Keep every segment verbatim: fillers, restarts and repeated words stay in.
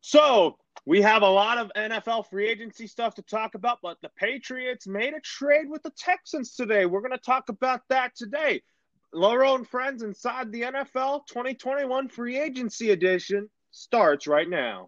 So we have a lot of N F L free agency stuff to talk about, but the Patriots made a trade with the Texans today. We're going to talk about that today. Lauro and friends inside the N F L twenty twenty-one free agency edition starts right now.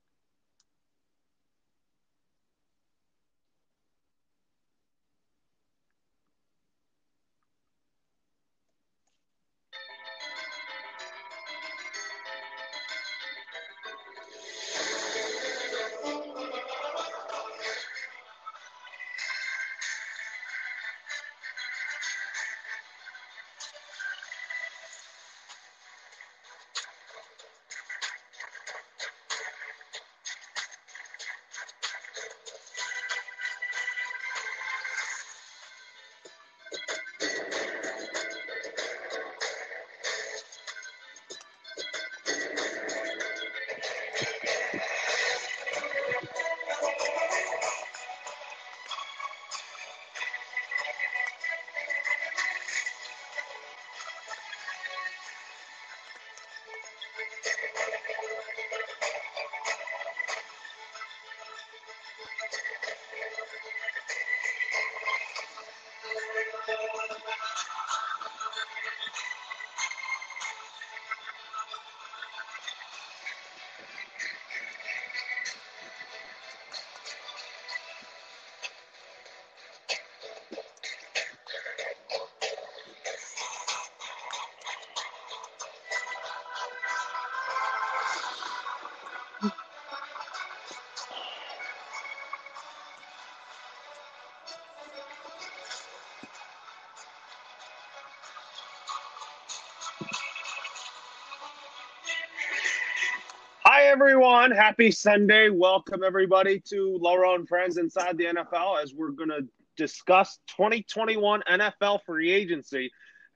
Hi, everyone. Happy Sunday. Welcome, everybody, to Lauro and Friends Inside the N F L as we're going to discuss twenty twenty-one N F L free agency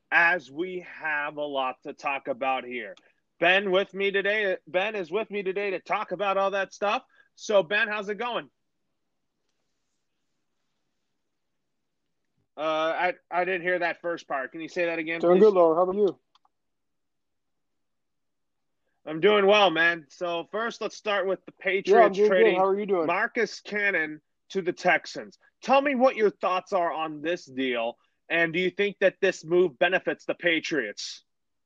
as we have a lot to talk about here. Ben with me today. Ben is with me today to talk about all that stuff. So, Ben, how's it going? Uh, I, I didn't hear that first part. Can you say that again, Doing please? good, Laura. How about you? I'm doing well, man. So first, let's start with the Yeah, I'm Patriots doing good. trading How are you doing? Marcus Cannon to the Texans. Tell me what your thoughts are on this deal, and do you think that this move benefits the Patriots?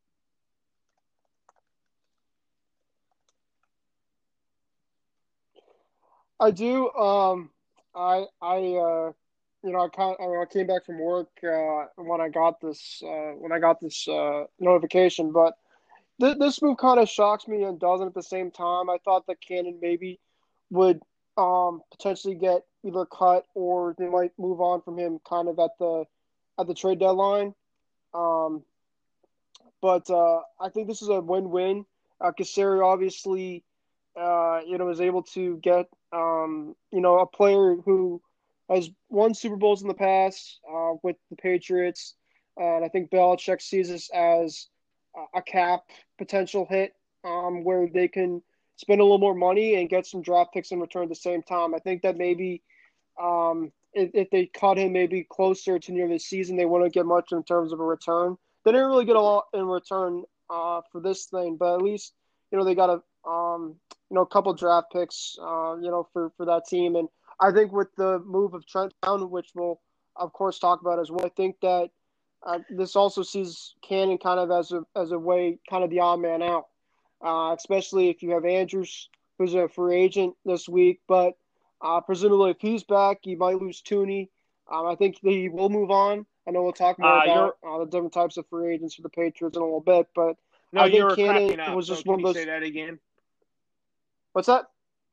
I do. Um, I I uh, you know, I kind I came back from work uh, when I got this uh, when I got this uh, notification, but th- this move kind of shocks me and doesn't at the same time. I thought that Cannon maybe would um potentially get either cut or they might move on from him kind of at the at the trade deadline. Um, but uh, I think this is a win-win. Uh, Casario obviously uh, you know, is able to get, um, you know, a player who has won Super Bowls in the past uh, with the Patriots. Uh, and I think Belichick sees this as a cap potential hit um, where they can spend a little more money and get some draft picks in return at the same time. I think that maybe um, if, if they cut him maybe closer to near the season, they wouldn't get much in terms of a return. They didn't really get a lot in return uh, for this thing, but at least you know they got a um, you know a couple draft picks uh, you know for for that team, and I think with the move of Trent Brown, which we'll of course talk about as well, I think that uh, this also sees Cannon kind of as a as a way kind of the odd man out, uh, especially if you have Andrews who's a free agent this week, but uh, presumably, if he's back, you might lose Tooney. Um, I think he will move on. I know we'll talk more Uh, you're about uh, the different types of free agents for the Patriots in a little bit, but no, I you think were Cannon cracking up. was So just can one of you say those. that again? What's that?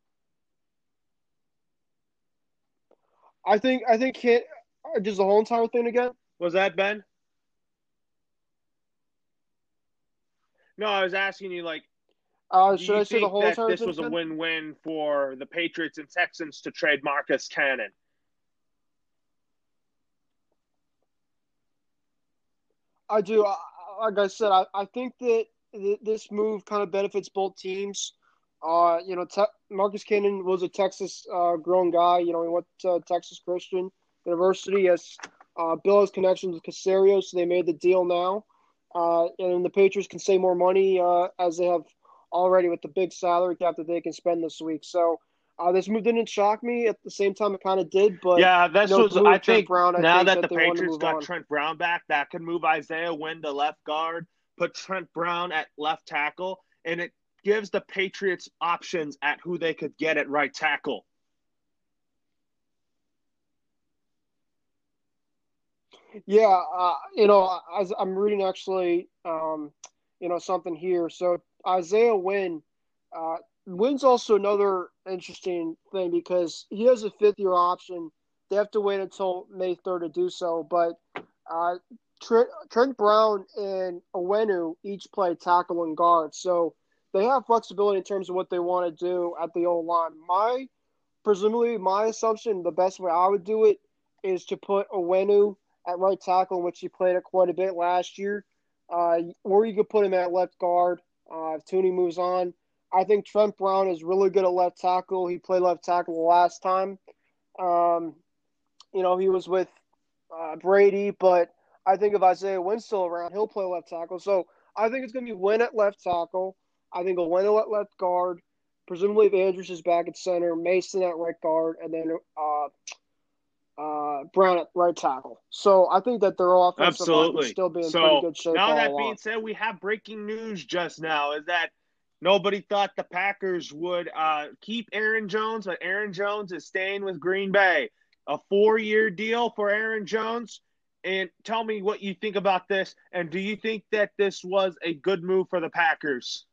I think I think Can uh, just the whole entire thing again. Was that Ben? No, I was asking you, like, Uh, do should you I say the think whole that entire this thing was a again? win-win for the Patriots and Texans to trade Marcus Cannon? I do. I, like I said, I, I think that th- this move kind of benefits both teams. Uh, you know, te- Marcus Cannon was a Texas uh, grown guy. You know, he went to Texas Christian University. As uh, Bill has connections with Casario, so they made the deal now. Uh, and the Patriots can save more money uh, as they have already with the big salary cap that they can spend this week. So uh, this move didn't shock me. At the same time, it kind of did. But, Yeah, you this know, with was. the move I of Trent think Brown, I now think that that the they wanted to Patriots move got on. Trent Brown back, that could move Isaiah Wynn to left guard, put Trent Brown at left tackle, and it gives the Patriots options at who they could get at right tackle. Yeah, uh, you know, as I'm reading actually, um, you know, something here. So Isaiah Wynn, uh, Wynn's also another interesting thing because he has a fifth year option. They have to wait until May third to do so. But uh, Trent, Trent Brown and Owenu each play tackle and guard, so they have flexibility in terms of what they want to do at the O line. My presumably my assumption, the best way I would do it is to put Owenu at right tackle, in which he played it quite a bit last year, uh, or you could put him at left guard uh, if Tooney moves on. I think Trent Brown is really good at left tackle. He played left tackle the last time. Um, you know, he was with uh, Brady, but I think if Isaiah Wynn's still around, he'll play left tackle. So I think it's going to be Wynn at left tackle. I think a Wynn at left guard. Presumably, if Andrews is back at center, Mason at right guard, and then uh, uh, Brown at right tackle. So I think that their offensive line can Absolutely. still be in pretty So good shape now all that being along. said, we have breaking news just now. Is that nobody thought the Packers would uh, keep Aaron Jones, but Aaron Jones is staying with Green Bay. A four-year deal for Aaron Jones. And tell me what you think about this. And do you think that this was a good move for the Packers?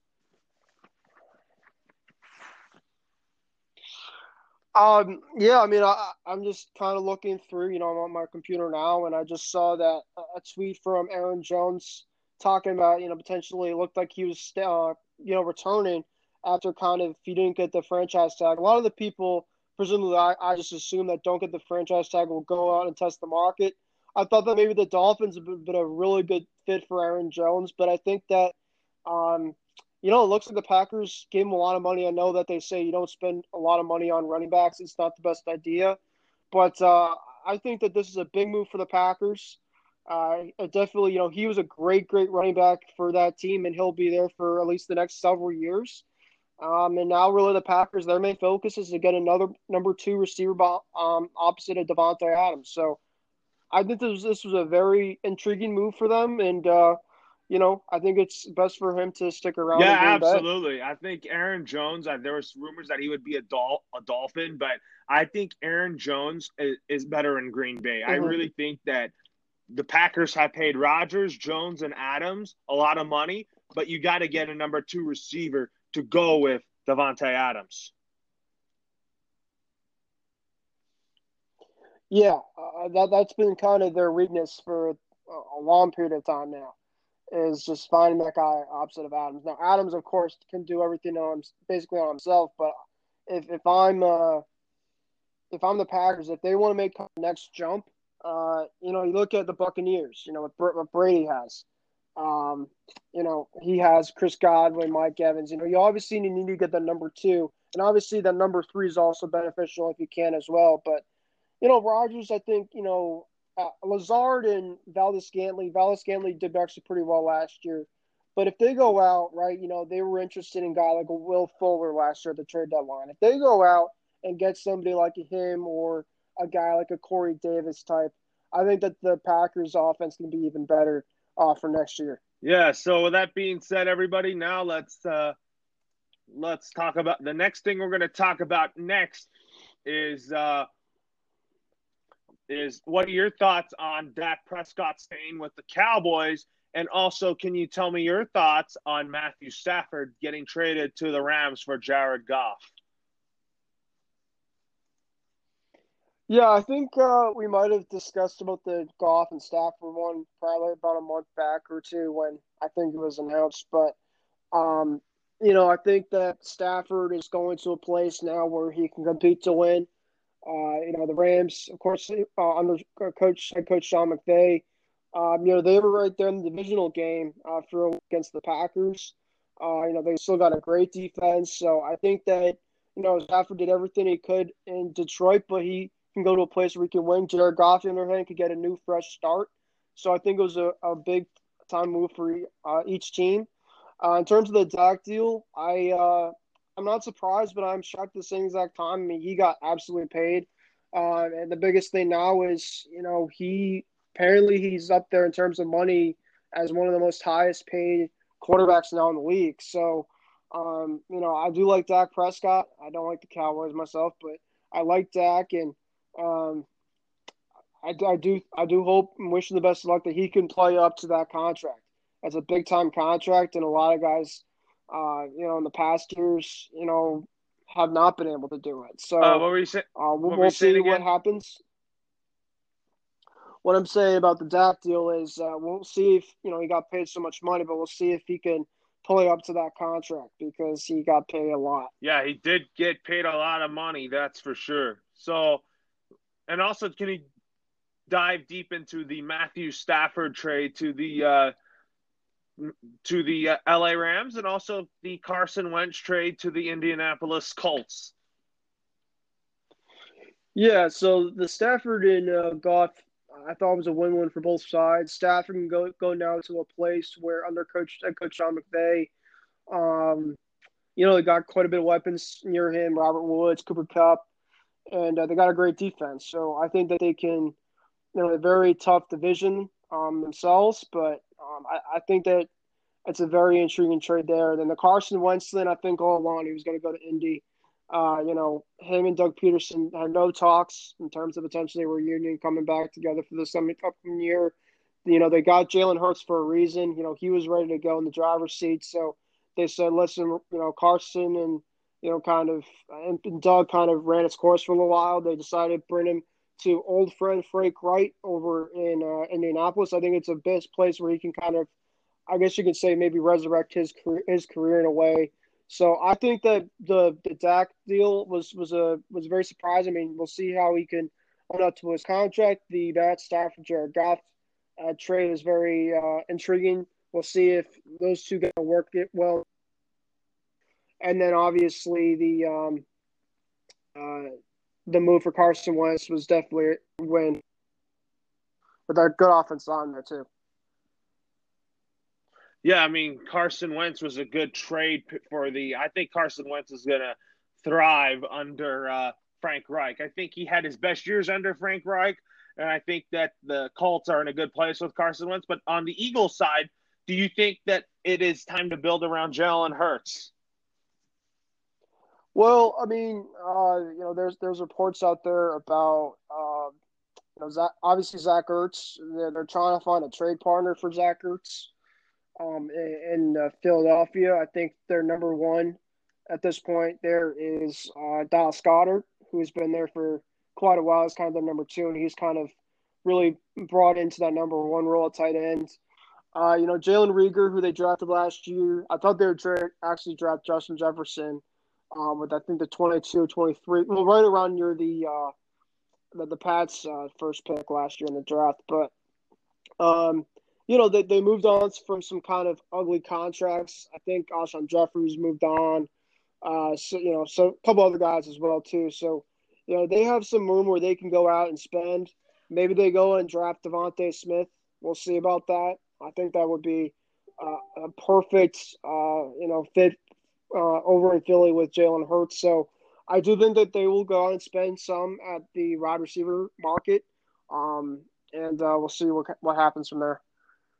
Um, yeah, I mean, I, I'm just kind of looking through, you know, I'm on my computer now, and I just saw that a tweet from Aaron Jones talking about, you know, potentially it looked like he was, uh, you know, returning after kind of, if he didn't get the franchise tag. A lot of the people, presumably, I, I just assume that don't get the franchise tag will go out and test the market. I thought that maybe the Dolphins have been a really good fit for Aaron Jones, but I think that, um, you know, it looks like the Packers gave him a lot of money. I know that they say you don't spend a lot of money on running backs. It's not the best idea. But uh, I think that this is a big move for the Packers. Uh, definitely, you know, he was a great, great running back for that team, and he'll be there for at least the next several years. Um, and now, really, the Packers, their main focus is to get another number two receiver um, opposite of Davante Adams. So I think this, this was a very intriguing move for them. And, uh, you know, I think it's best for him to stick around Yeah, in Green Bay. absolutely. I think Aaron Jones, uh, there was rumors that he would be a, Dol- a Dolphin, but I think Aaron Jones is, is better in Green Bay. I Mm-hmm. really think that the Packers have paid Rodgers, Jones, and Adams a lot of money, but you got to get a number two receiver to go with Davante Adams. Yeah, uh, that that's been kind of their weakness for a, a long period of time now. Is just finding that guy opposite of Adams. Now Adams, of course, can do everything on basically on himself. But if if I'm uh, if I'm the Packers, if they want to make the next jump, uh, you know, you look at the Buccaneers. You know what, what Brady has. Um, you know, he has Chris Godwin, Mike Evans. You know, you obviously need to get the number two, and obviously the number three is also beneficial if you can as well. But you know, Rodgers, I think, you know, uh, Lazard and Valdez Scantling, Valdez Scantling did actually pretty well last year. But if they go out, right, you know, they were interested in a guy like a Will Fuller last year at the trade deadline. If they go out and get somebody like him or a guy like a Corey Davis type, I think that the Packers offense can be even better uh, for next year. Yeah. So with that being said, everybody, now let's uh, let's talk about the next thing we're going to talk about next is uh, is what are your thoughts on Dak Prescott staying with the Cowboys? And also, can you tell me your thoughts on Matthew Stafford getting traded to the Rams for Jared Goff? Yeah, I think uh, we might have discussed about the Goff and Stafford one probably about a month back or two when I think it was announced. But um, you know, I think that Stafford is going to a place now where he can compete to win. Uh, you know, the Rams, of course, uh, under coach head coach Sean McVay, um, you know, they were right there in the divisional game uh, for against the Packers. Uh, you know, they still got a great defense, so I think that you know Stafford did everything he could in Detroit, but he can go to a place where he can win. Jared Goff, on the other hand, could get a new fresh start. So I think it was a, a big time move for uh, each team. Uh, in terms of the Dak deal, I uh, I'm not surprised, but I'm shocked at the same exact time. I mean, he got absolutely paid, uh, and the biggest thing now is you know he apparently he's up there in terms of money as one of the most highest paid quarterbacks now in the league. So, um, you know, I do like Dak Prescott. I don't like the Cowboys myself, but I like Dak, and um, I, I do I do hope and wish him the best of luck that he can play up to that contract. That's a big time contract, and a lot of guys, uh, you know, in the past years, you know, have not been able to do it. Uh, So what were you saying? uh, we'll, What were you we'll saying see what again? happens. What I'm saying about the Dak deal is uh, we'll see if you know he got paid so much money, but we'll see if he can play up to that contract because he got paid a lot. Yeah, he did get paid a lot of money, that's for sure. So, and also, can he dive deep into the Matthew Stafford trade to the uh, to the uh, L A Rams, and also the Carson Wentz trade to the Indianapolis Colts? Yeah, so the Stafford and uh, Goff, I thought was a win-win for both sides. Stafford can go go now to a place where under coach head coach Sean McVay, um, you know, they got quite a bit of weapons near him: Robert Woods, Cooper Kupp, and uh, they got a great defense. So I think that they can, you know, a very tough division um, themselves, but um, I, I think that it's a very intriguing trade there. Then the Carson Wentz thing, I think all along he was going to go to Indy. Uh, you know, him and Doug Peterson had no talks in terms of potentially a reunion coming back together for this upcoming year. You know, they got Jalen Hurts for a reason. You know, he was ready to go in the driver's seat. So they said, listen, you know, Carson and, you know, kind of, and, and Doug kind of ran its course for a little while. They decided to bring him to old friend Frank Wright over in uh, Indianapolis. I think it's a best place where he can kind of, I guess you could say, maybe resurrect his career, his career in a way. So I think that the the Dak deal was was a was very surprising. I mean, we'll see how he can own up to his contract. The Matt Stafford Jared Goff uh, trade is very uh, intriguing. We'll see if those two going to work it well. And then obviously the um, uh, the move for Carson Wentz was definitely a win with our good offense on there too. Yeah, I mean, Carson Wentz was a good trade for the. I think Carson Wentz is going to thrive under uh, Frank Reich. I think he had his best years under Frank Reich, and I think that the Colts are in a good place with Carson Wentz. But on the Eagles side, do you think that it is time to build around Jalen Hurts? Well, I mean, uh, you know, there's there's reports out there about uh, you know, Zach, obviously Zach Ertz. They're, they're trying to find a trade partner for Zach Ertz um, in, in uh, Philadelphia. I think their number one at this point there is uh, Dallas Goedert, who's been there for quite a while. He's kind of their number two, and he's kind of really brought into that number one role at tight end. Uh, you know, Jalen Reagor, who they drafted last year. I thought they would tra- actually draft Justin Jefferson um, with, I think, the twenty-two, twenty-three, well, right around near the uh, the, the Pats' uh, first pick last year in the draft. But um, you know, they, they moved on from some kind of ugly contracts. I think Alshon Jeffries moved on. Uh, so you know, so a couple other guys as well too. So you know, they have some room where they can go out and spend. Maybe they go and draft Devontae Smith. We'll see about that. I think that would be uh, a perfect, uh, you know, fit uh, over in Philly with Jalen Hurts. So I do think that they will go out and spend some at the wide receiver market, um, and uh, we'll see what what happens from there.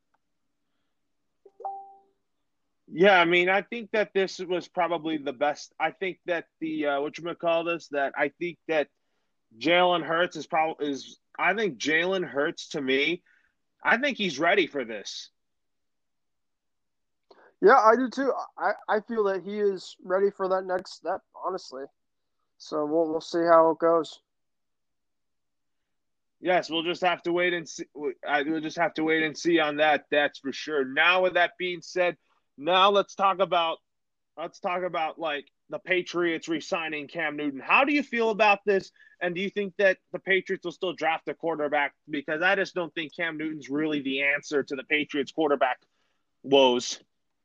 Yeah, I mean, I think that this was probably the best. I think that the uh, what you call this that I think that Jalen Hurts is probably is. I think Jalen Hurts to me. I think he's ready for this. Yeah, I do too. I, I feel that he is ready for that next step, honestly. So we'll we'll see how it goes. Yes, we'll just have to wait and see. I We'll just have to wait and see on that. That's for sure. Now, with that being said, now let's talk about let's talk about like the Patriots re-signing Cam Newton. How do you feel about this? And do you think that the Patriots will still draft a quarterback? Because I just don't think Cam Newton's really the answer to the Patriots quarterback woes.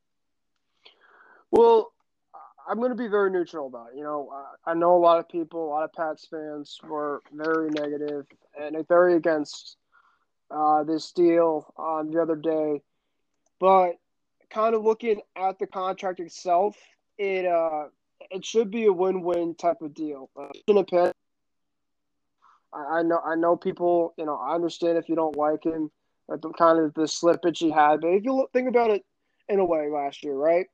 Well, I'm going to be very neutral about it. You know, uh, I know a lot of people, a lot of Pats fans were very negative and very against uh, this deal on the other day. But kind of looking at the contract itself, it uh, it should be a win-win type of deal. Uh, in opinion, I, I know I know people. You know, I understand if you don't like him, like the kind of the slippage he had. But if you look, think about it in a way, last year, right?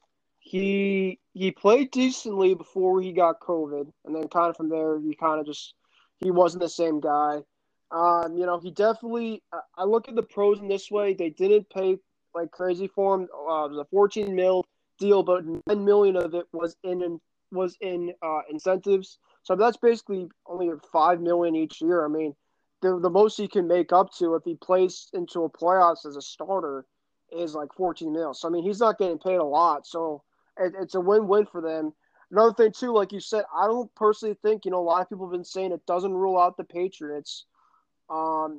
He he played decently before he got COVID, and then kind of from there, he kind of just he wasn't the same guy. Um, you know, he definitely. I look at the pros in this way. They didn't pay like crazy for him. Uh, it was a fourteen mil deal, but nine million of it was in was in uh, incentives. So that's basically only five million each year. I mean, the the most he can make up to if he plays into a playoffs as a starter is like fourteen mil. So I mean, he's not getting paid a lot. So it, it's a win-win for them. Another thing too, like you said, I don't personally think, you know, a lot of people have been saying it doesn't rule out the Patriots um,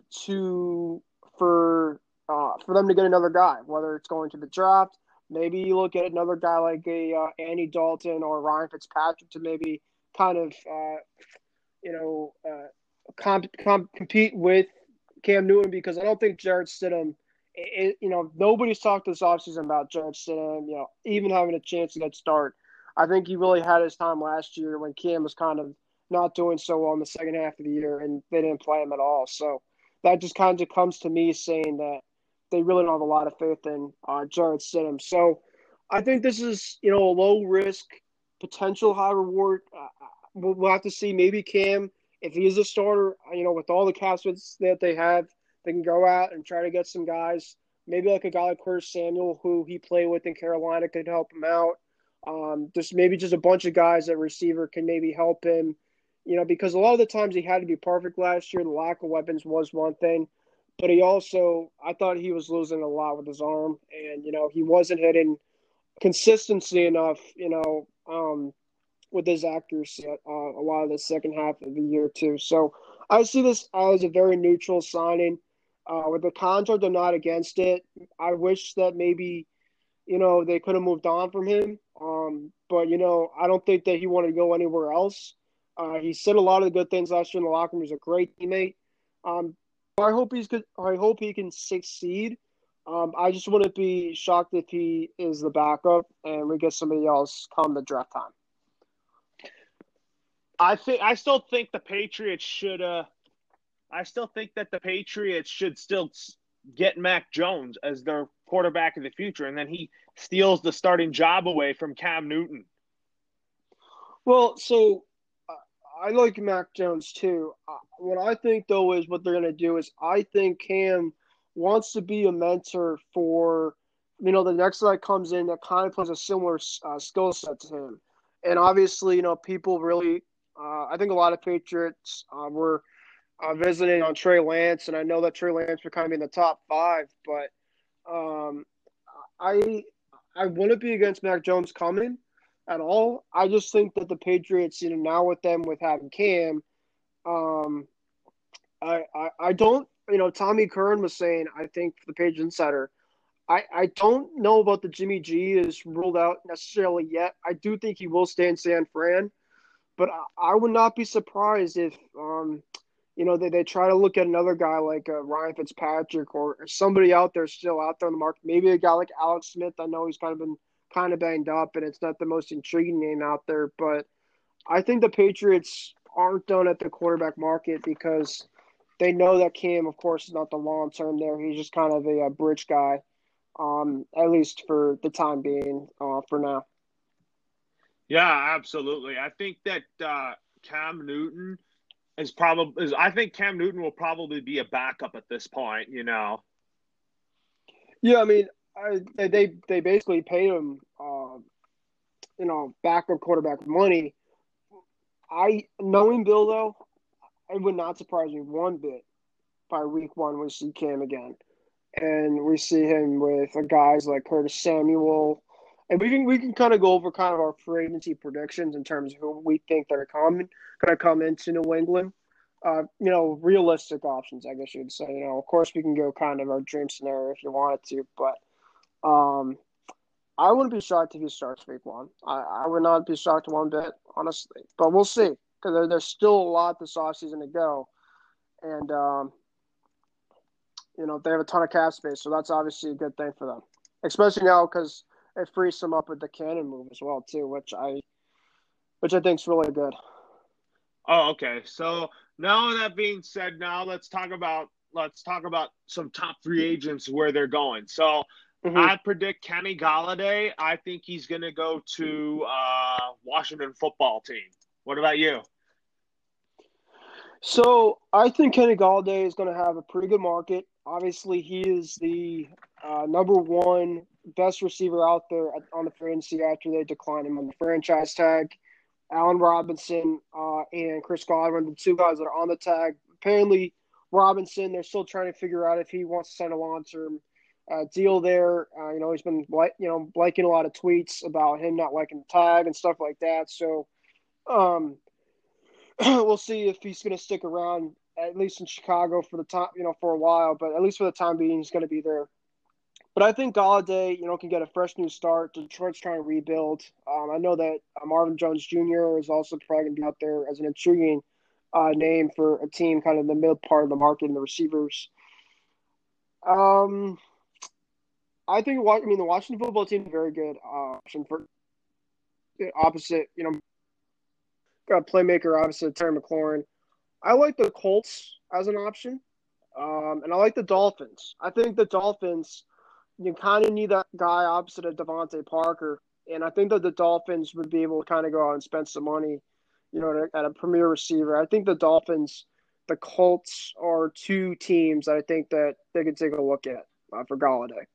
to for uh, for them to get another guy, whether it's going to the draft. Maybe you look at another guy like a uh, Andy Dalton or Ryan Fitzpatrick to maybe kind of uh, you know uh, comp, comp, compete with Cam Newton, because I don't think Jarrett Stidham. It, you know, nobody's talked this offseason about Jarrett Stidham, you know, even having a chance to get start. I think he really had his time last year when Cam was kind of not doing so well in the second half of the year, and they didn't play him at all. So that just kind of comes to me saying that they really don't have a lot of faith in uh, Jarrett Stidham. So I think this is, you know, a low risk, potential high reward. Uh, we'll, we'll have to see. Maybe Cam, if he is a starter, you know, with all the cap space that they have, they can go out and try to get some guys. Maybe like a guy like Curtis Samuel, who he played with in Carolina, could help him out. Um, just maybe just a bunch of guys at receiver can maybe help him, you know, because a lot of the times he had to be perfect last year. The lack of weapons was one thing, but he also, I thought he was losing a lot with his arm, and, you know, he wasn't hitting consistency enough, you know, um, with his accuracy uh, a lot of the second half of the year too. So I see this as a very neutral signing. Uh, with the contract, I'm not against it. I wish that maybe, you know, they could have moved on from him. Um, but, you know, I don't think that he wanted to go anywhere else. Uh, he said a lot of the good things last year in the locker room. He's a great teammate. Um, I hope he's good. I hope he can succeed. Um, I just wouldn't be shocked if he is the backup and we get somebody else come the draft time. I think I still think the Patriots should uh I still think that the Patriots should still get Mac Jones as their quarterback of the future, and then he steals the starting job away from Cam Newton. Well, so uh, I like Mac Jones too. Uh, what I think, though, is what they're going to do is I think Cam wants to be a mentor for, you know, the next guy comes in that kind of plays a similar uh, skill set to him. And obviously, you know, people really, uh, I think a lot of Patriots uh, were – uh, visiting on Trey Lance, and I know that Trey Lance would kind of be in the top five, but um, I I wouldn't be against Mac Jones coming at all. I just think that the Patriots, you know, now with them with having Cam, um, I, I I don't, you know, Tommy Curran was saying, I think for the Page Insider, I, I don't know about the Jimmy G is ruled out necessarily yet. I do think he will stay in San Fran, but I, I would not be surprised if um, – you know, they, they try to look at another guy like uh, Ryan Fitzpatrick or somebody out there still out there on the market. Maybe a guy like Alex Smith. I know he's kind of been kind of banged up, and it's not the most intriguing name out there. But I think the Patriots aren't done at the quarterback market because they know that Cam, of course, is not the long term there. He's just kind of a, a bridge guy, um, at least for the time being, uh, for now. Yeah, absolutely. I think that uh, Cam Newton – is probably is I think Cam Newton will probably be a backup at this point, you know. Yeah, I mean, I, they they basically paid him, uh, you know, backup quarterback money. I knowing Bill though, it would not surprise me one bit by week one we see Cam again, and we see him with guys like Curtis Samuel, and we can we can kind of go over kind of our free agency predictions in terms of who we think that are coming going to come into New England. Uh, you know, realistic options, I guess you'd say. You know, of course, we can go kind of our dream scenario if you wanted to, but um, I wouldn't be shocked if he starts week one. I, I would not be shocked one bit, honestly. But we'll see, because there, there's still a lot this offseason to go. And, um, you know, they have a ton of cap space, so that's obviously a good thing for them. especially now because it frees him up with the cannon move as well too, which I which I think is really good. Oh, okay. So now that being said, now let's talk about let's talk about some top free agents where they're going. So Mm-hmm. I predict Kenny Galladay. I think he's going to go to uh, Washington football team. What about you? So I think Kenny Galladay is going to have a pretty good market. Obviously, he is the uh, number one best receiver out there on the free agency after they declined him on the franchise tag. Allen Robinson uh, and Chris Godwin, the two guys that are on the tag. Apparently, Robinson, they're still trying to figure out if he wants to sign a long-term uh, deal there. Uh, you know, he's been you know liking a lot of tweets about him not liking the tag and stuff like that. So um, we'll see if he's going to stick around at least in Chicago for the time, you know, for a while. But at least for the time being, he's going to be there. But I think Galladay, you know, can get a fresh new start. Detroit's trying to rebuild. Um, I know that uh, Marvin Jones Junior is also probably going to be out there as an intriguing uh, name for a team kind of in the middle part of the market in the receivers. Um, I think, I mean, the Washington football team is a very good uh, option for opposite, you know, got playmaker opposite Terry McLaurin. I like the Colts as an option, um, and I like the Dolphins. I think the Dolphins, you kind of need that guy opposite of Devontae Parker, and I think that the Dolphins would be able to kind of go out and spend some money, you know, at a premier receiver. I think the Dolphins, the Colts are two teams that I think that they could take a look at uh, for Galladay.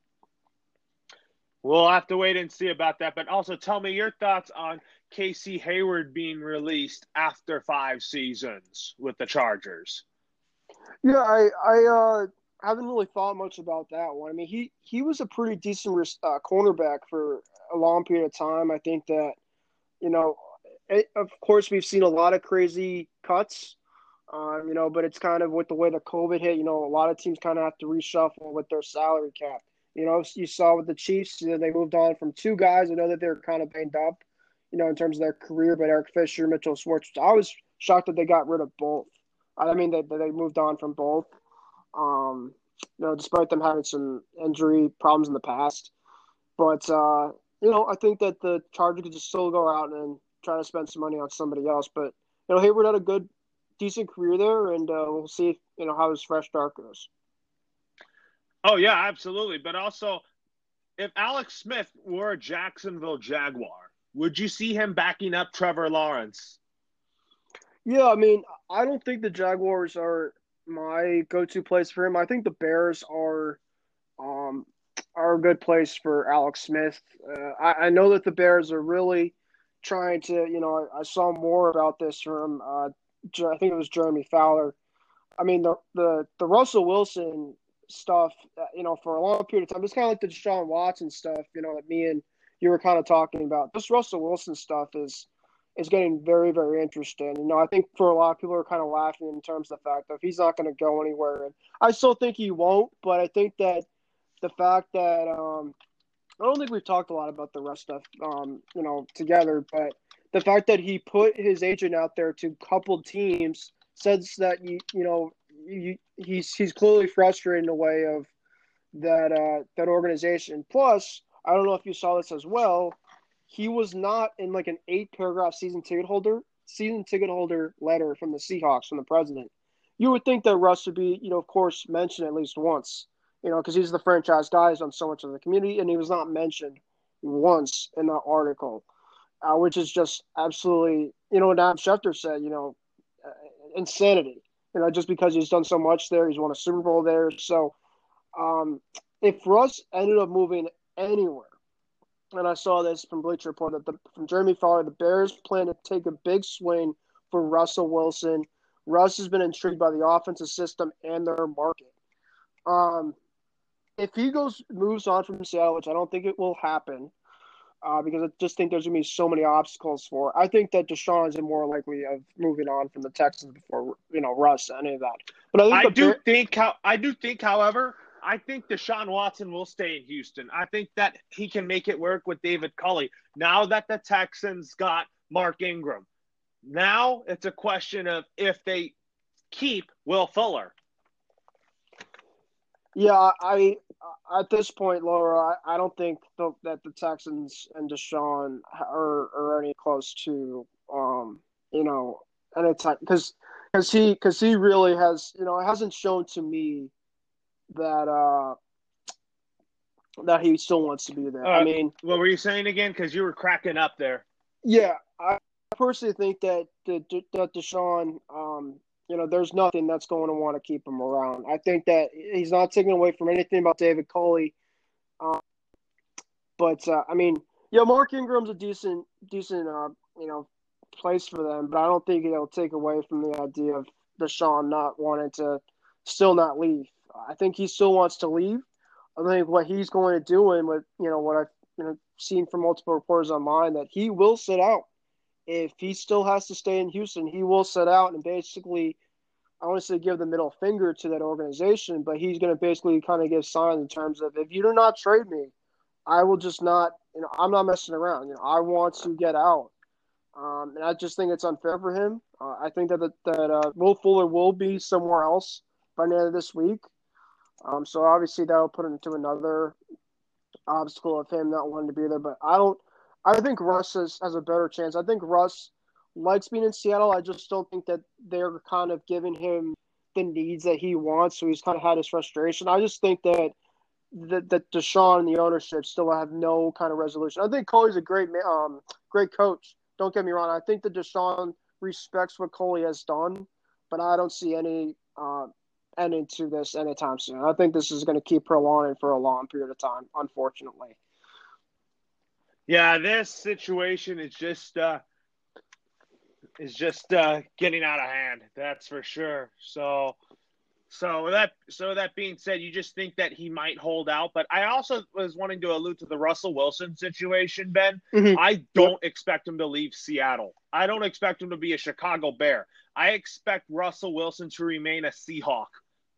We'll have to wait and see about that. But also tell me your thoughts on Casey Hayward being released after five seasons with the Chargers. Yeah, I I uh, haven't really thought much about that one. I mean, he he was a pretty decent uh, cornerback for a long period of time. I think that you know, it, of course, we've seen a lot of crazy cuts. Um, you know, but it's kind of with the way the COVID hit. You know, a lot of teams kind of have to reshuffle with their salary cap. You know, you saw with the Chiefs, you know, they moved on from two guys. I know that they're kind of banged up, you know, in terms of their career, but Eric Fisher, Mitchell Schwartz. I was shocked that they got rid of both. I mean, that they, they moved on from both. Um, you know, despite them having some injury problems in the past. But uh, you know, I think that the Chargers could just still go out and try to spend some money on somebody else. But you know, Hayward had a good, decent career there, and uh, we'll see if, you know how his fresh start goes. Oh, yeah, absolutely. But also, if Alex Smith were a Jacksonville Jaguar, would you see him backing up Trevor Lawrence? Yeah, I mean, I don't think the Jaguars are my go-to place for him. I think the Bears are um, are a good place for Alex Smith. Uh, I, I know that the Bears are really trying to, you know, I, I saw more about this from, uh, I think it was Jeremy Fowler. I mean, the the, the Russell Wilson stuff, uh, you know, for a long period of time, it's kind of like the Deshaun Watson stuff, you know, that me and you were kind of talking about. This Russell Wilson stuff is is getting very, very interesting. You know, I think for a lot of people are kind of laughing in terms of the fact that he's not going to go anywhere. And I still think he won't, but I think that the fact that um, I don't think we've talked a lot about the Russ stuff, um, you know, together, but the fact that he put his agent out there to couple teams says that you you know you, he's he's clearly frustrated in a way of that uh, that organization. Plus, I don't know if you saw this as well. He was not in like an eight paragraph season ticket holder season ticket holder letter from the Seahawks from the president. You would think that Russ would be, you know, of course, mentioned at least once, you know, because he's the franchise guy, he's done so much in the community, and he was not mentioned once in the article, uh, which is just absolutely, you know, what Adam Schefter said, you know, uh, insanity. You know, just because he's done so much there, he's won a Super Bowl there. So, um, if Russ ended up moving anywhere, and I saw this from Bleacher Report that the, from Jeremy Fowler, the Bears plan to take a big swing for Russell Wilson. Russ has been intrigued by the offensive system and their market. Um, if he goes moves on from Seattle, which I don't think it will happen, uh, because I just think there's going to be so many obstacles for it. I think that Deshaun is more likely of moving on from the Texans before, you know, Russ, any of that. But I think I the do Bear- think how I do think, however, I think Deshaun Watson will stay in Houston. I think that he can make it work with David Culley. Now that the Texans got Mark Ingram, now it's a question of if they keep Will Fuller. Yeah, I at this point, Laura, I, I don't think the, that the Texans and Deshaun are are any close to um you know any time because because he because he really has you know it hasn't shown to me that uh that he still wants to be there. I Uh, mean, what were you saying again? Because you were cracking up there. yeah, I personally think that that, that Deshaun um you know there's nothing that's going to want to keep him around. I think that he's not taking away from anything about David Culley. Um, But uh, I mean, yeah, Mark Ingram's a decent, decent, uh, you know, place for them. But I don't think it'll take away from the idea of Deshaun not wanting to still not leave. I think he still wants to leave. I think what he's going to do, and what you know, what I've you know seen from multiple reporters online, that he will sit out if he still has to stay in Houston. He will sit out and basically, I want to say, give the middle finger to that organization. But he's going to basically kind of give signs in terms of if you do not trade me, I will just not, you know, I'm not messing around. You know, I want to get out. Um, and I just think it's unfair for him. Uh, I think that that, that uh, Will Fuller will be somewhere else by the end of this week. Um, so obviously that'll put him into another obstacle of him not wanting to be there. But I don't. I think Russ has, has a better chance. I think Russ likes being in Seattle. I just don't think that they're kind of giving him the needs that he wants. So he's kind of had his frustration. I just think that that, that Deshaun and the ownership still have no kind of resolution. I think Coley's a great um great coach. Don't get me wrong. I think that Deshaun respects what Coley has done, but I don't see any uh, ending to this anytime soon. I think this is going to keep prolonging for a long period of time, unfortunately. Yeah, this situation is just uh, is just uh, getting out of hand. That's for sure. So, so that so that being said, you just think that he might hold out, but I also was wanting to allude to the Russell Wilson situation, Ben. Mm-hmm. I Yep. don't expect him to leave Seattle. I don't expect him to be a Chicago Bear. I expect Russell Wilson to remain a Seahawk.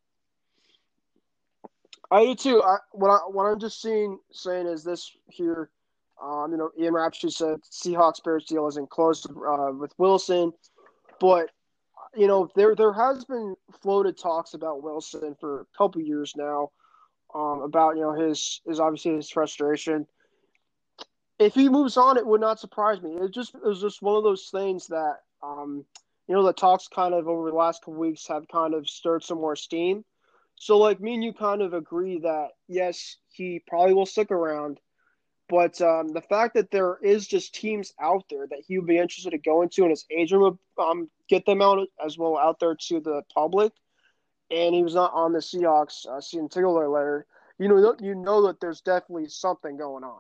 I do too. I, what I what I'm just seeing saying is this here. Um, you know, Ian Rapture said Seahawks Bears deal isn't close uh, with Wilson, but you know, there there has been floated talks about Wilson for a couple years now, um, about you know his his obviously his frustration. If he moves on, it would not surprise me. It just it was just one of those things that um, you know the talks kind of over the last couple weeks have kind of stirred some more steam. So like me and you kind of agree that yes, he probably will stick around. But um, the fact that there is just teams out there that he would be interested in going to, and his agent would um, get them out as well out there to the public, and he was not on the Seahawks uh, season ticket letter, you know, you know that there's definitely something going on.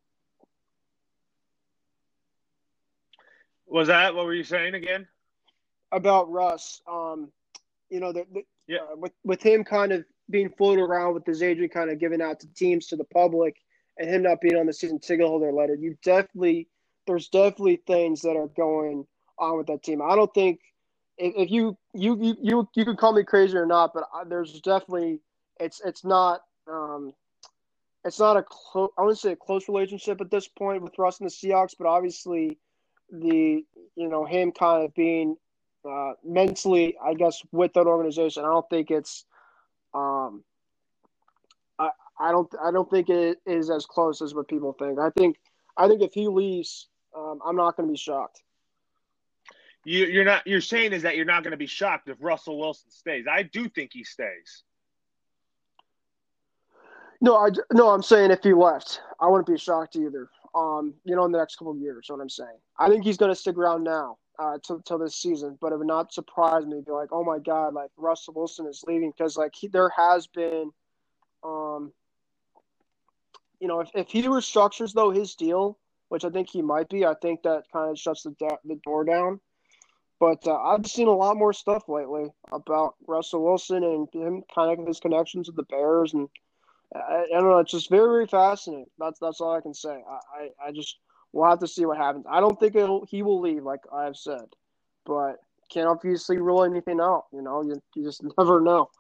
Was that what were you saying again? About Russ. Um, you know, the, the, Yeah. uh, with with him kind of being floated around with his agent kind of giving out to teams to the public, and him not being on the season ticket holder letter, you definitely there's definitely things that are going on with that team. I don't think if, if you you you you you can call me crazy or not, but there's definitely it's it's not um it's not a close I wouldn't say a close relationship at this point with Russ and the Seahawks, but obviously the you know him kind of being uh, mentally, I guess, with that organization. I don't think it's um, I I don't I don't think it is as close as what people think. I think I think if he leaves, um, I'm not going to be shocked. You, you're not. You're saying is that you're not going to be shocked if Russell Wilson stays. I do think he stays. No, I no, I'm saying if he left, I wouldn't be shocked either. Um, you know, in the next couple of years, what I'm saying. I think he's going to stick around now uh, till till this season, but it would not surprise me to be like, oh my god, like Russell Wilson is leaving because like he, there has been, um, you know, if if he restructures though his deal, which I think he might be, I think that kind of shuts the da- the door down. But uh, I've seen a lot more stuff lately about Russell Wilson and him kind of his connections with the Bears and I, I don't know. It's just very, very fascinating. That's that's all I can say. I, I, I just we'll have to see what happens. I don't think it'll, he will leave, like I've said, but can't obviously rule anything out. You know, you, you just never know.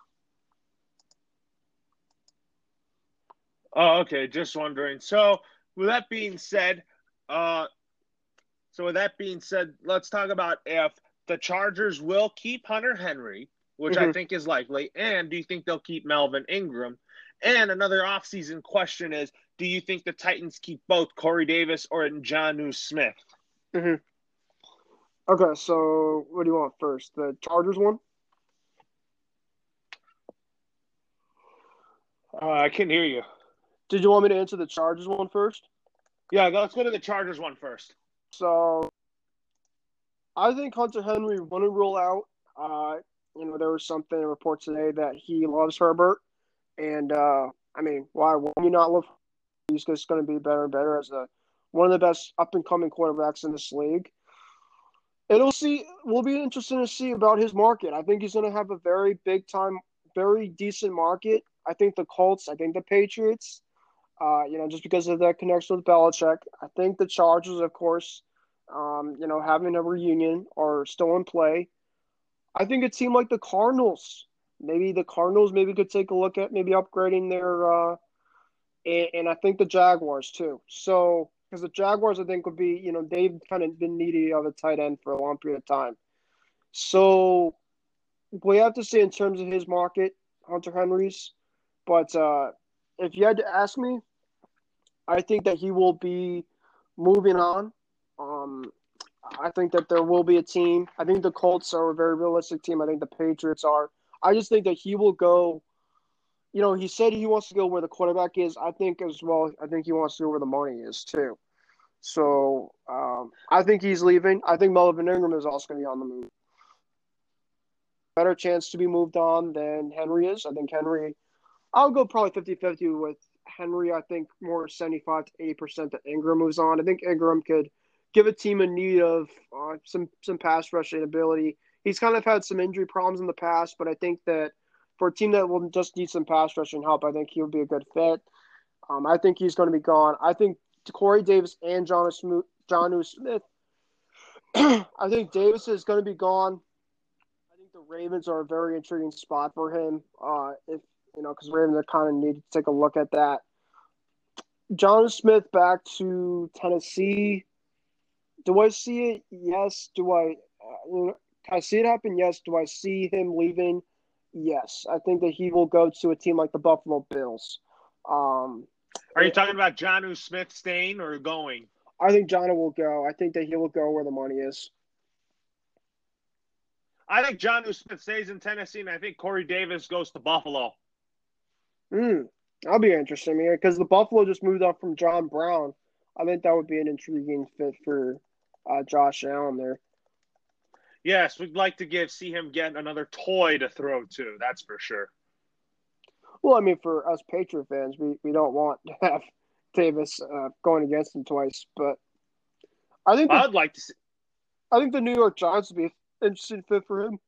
Oh, okay. Just wondering. So, with that being said, uh, so with that being said, let's talk about if the Chargers will keep Hunter Henry which I Mm-hmm. think is likely? And do you think they'll keep Melvin Ingram? And another offseason question is, do you think the Titans keep both Corey Davis or Jonnu Smith? Mm-hmm. Okay, so what do you want first? The Chargers one? Uh, I can hear you. Did you want me to answer the Chargers one first? Yeah, let's go to the Chargers one first. So I think Hunter Henry wouldn't rule out. Uh, you know, there was something in reports today that he loves Herbert, and uh, I mean, why wouldn't you not love? He's just going to be better and better as a one of the best up and coming quarterbacks in this league. It'll see. Will be interesting to see about his market. I think he's going to have a very big time, very decent market. I think the Colts. I think the Patriots. Uh, you know, just because of that connection with Belichick. I think the Chargers, of course, um, you know, having a reunion are still in play. I think a team like the Cardinals, maybe the Cardinals, maybe could take a look at maybe upgrading their, uh, and, and I think the Jaguars too. So, because the Jaguars, I think would be, you know, they've kind of been needy of a tight end for a long period of time. So, we have to see in terms of his market, Hunter Henry's. But uh, if you had to ask me, I think that he will be moving on. Um, I think that there will be a team. I think the Colts are a very realistic team. I think the Patriots are. I just think that he will go. You know, he said he wants to go where the quarterback is. I think as well. I think he wants to go where the money is too. So um, I think he's leaving. I think Melvin Ingram is also going to be on the move. Better chance to be moved on than Henry is. I think Henry. I'll go probably fifty-fifty with Henry. I think more seventy-five to eighty percent that Ingram moves on. I think Ingram could give a team in need of uh, some some pass rushing ability. He's kind of had some injury problems in the past, but I think that for a team that will just need some pass rushing help, I think he would be a good fit. Um, I think he's going to be gone. I think Corey Davis and John Smith, Jonnu Smith. I think Davis is going to be gone. I think the Ravens are a very intriguing spot for him. Uh, if you know, because Ravens are kind of need to take a look at that. John Smith back to Tennessee. Do I see it? Yes. Do I? Uh, you know, I see it happen? Yes. Do I see him leaving? Yes. I think that he will go to a team like the Buffalo Bills. Um, Are you talking about Jonnu Smith staying or going? I think John will go. I think that he will go where the money is. I think Jonnu Smith stays in Tennessee, and I think Corey Davis goes to Buffalo. Hmm. That'll be interesting, man, because the Buffalo just moved up from John Brown. I think that would be an intriguing fit for uh, Josh Allen there. Yes, we'd like to give see him get another toy to throw to. That's for sure. Well, I mean, for us Patriot fans, we, we don't want to have Davis uh, going against him twice, but I think the, I'd like to see. I think the New York Giants would be an interesting fit for him.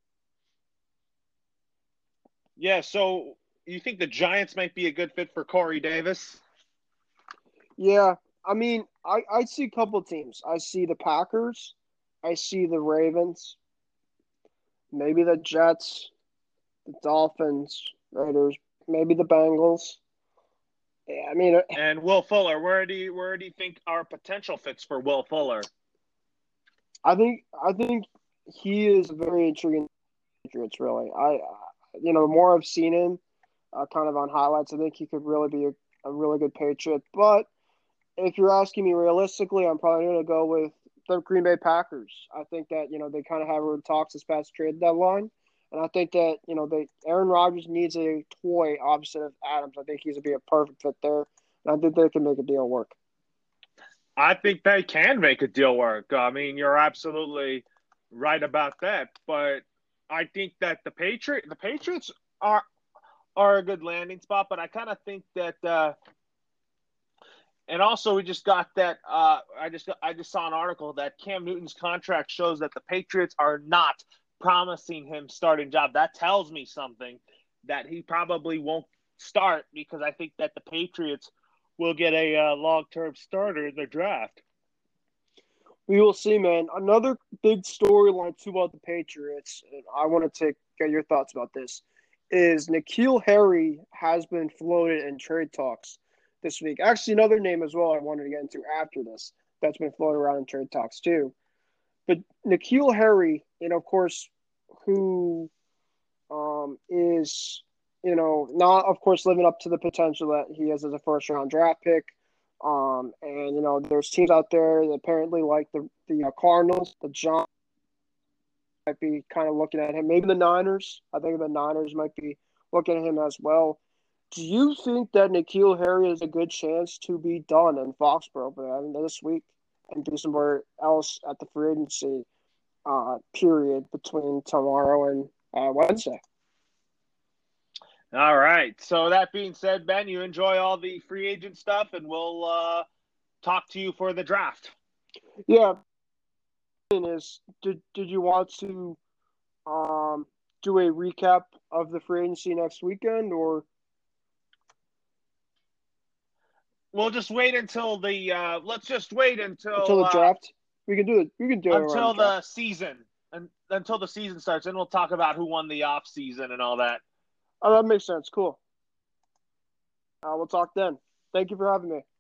Yeah, so you think the Giants might be a good fit for Corey Davis? Yeah, I mean, I, I see a couple of teams. I see the Packers. I see the Ravens. Maybe the Jets, the Dolphins, Raiders, maybe the Bengals. Yeah, I mean, And Will Fuller, where do you where do you think are potential fits for Will Fuller? I think I think he is very intriguing. Patriots, really. I, you know, the more I've seen him, uh, kind of on highlights, I think he could really be a, a really good Patriot. But if you're asking me realistically, I'm probably going to go with the Green Bay Packers. I think that you know they kind of have heard talks this past trade deadline, and I think that you know they Aaron Rodgers needs a toy opposite of Adams. I think he's going to be a perfect fit there, and I think they can make a deal work. I think they can make a deal work. I mean, you're absolutely right about that. But I think that the Patriot the Patriots are are a good landing spot. But I kind of think that, uh, and also we just got that. Uh, I just I just saw an article that Cam Newton's contract shows that the Patriots are not promising him starting job. That tells me something that he probably won't start because I think that the Patriots will get a uh, long-term starter in the draft. We will see, man. Another big storyline too about the Patriots, and I want to take get your thoughts about this, is N'Keal Harry has been floated in trade talks this week. Actually, another name as well I wanted to get into after this that's been floated around in trade talks too. But N'Keal Harry, and of course, who um, is, you know, not, of course, living up to the potential that he has as a first round draft pick. Um, and, you know, there's teams out there that apparently like the, the uh, Cardinals, the Giants might be kind of looking at him. Maybe the Niners. I think the Niners might be looking at him as well. Do you think that N'Keal Harry has a good chance to be done in Foxborough I mean, this week and do somewhere else at the free agency uh, period between tomorrow and uh, Wednesday? All right. So that being said, Ben, you enjoy all the free agent stuff, and we'll uh, talk to you for the draft. Yeah. Is did did you want to um, do a recap of the free agency next weekend, or We'll just wait until the uh, let's just wait until until the uh, draft? We can do it. We can do it around the until draft. the season and until the season starts, and we'll talk about who won the off season and all that. Oh, that makes sense. Cool. Uh, we'll talk then. Thank you for having me.